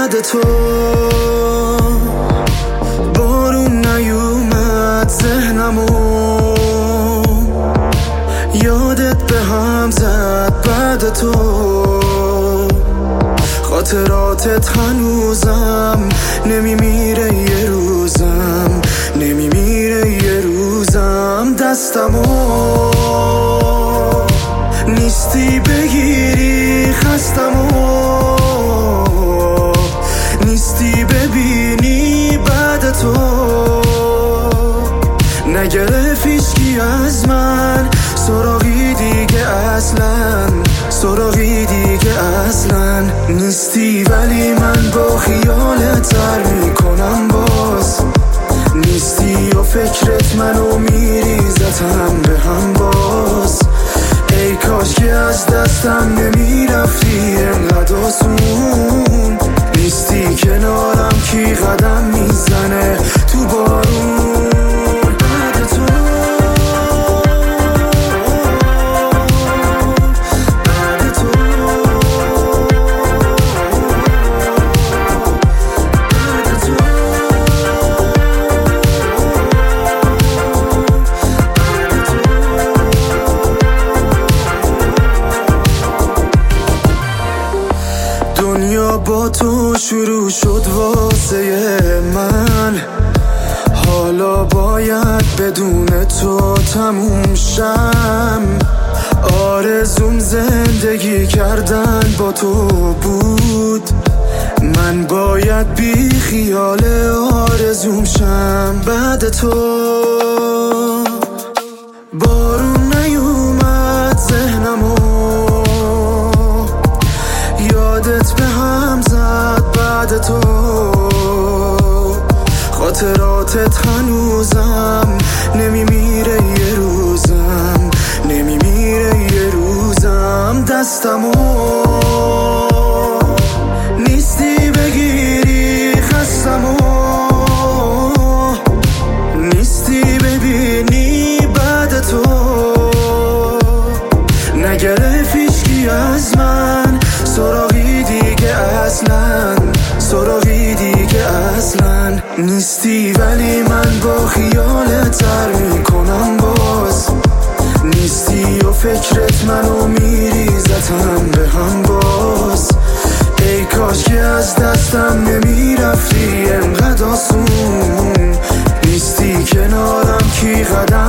بعد تو بارون نیومد ذهنمو، یادت به هم زد بعد تو، خاطراتت هنوزم نمیمیره یه روزم، نمیمیره یه روزم. دستمو نیستی بگیری خستمو، نیستی ببینی بعد تو، نگرفت هیچکی از من سراغی دیگه اصلا، سراغی دیگه اصلا نیستی. ولی من با خیالت سر میکنم باز، نیستی و فکرت منو میریزتم به هم باز. ای کاش که از دستم نمیرفتی انقدر آسون، نیستی کنارم کی قدم میزنه تو بارون. دنیا با تو شروع شد واسه من، حالا باید بدون تو تموم شم. آرزوم زندگی کردن با تو بود، من باید بی خیال آرزوم شم بعد تو. بارون نیومد ذهنمو، یادت به هم زد بعد تو، خاطراتت هنوزم نمیمیره یه روزم، نمیمیره یه روزم. دستمو نیستی بگیری خستمو، نیستی ببینی بعد تو، نگرفت هیچکی از من سراغی دیگه اصلا، سراغی دیگه اصلا نیستی. ولی من با خیالت سر میکنم باز، نیستی و فکرت منو میریزتم به هم باز. ای کاش که از دستم نمیرفتی انقدر آسون، نیستی کنارم کی قدم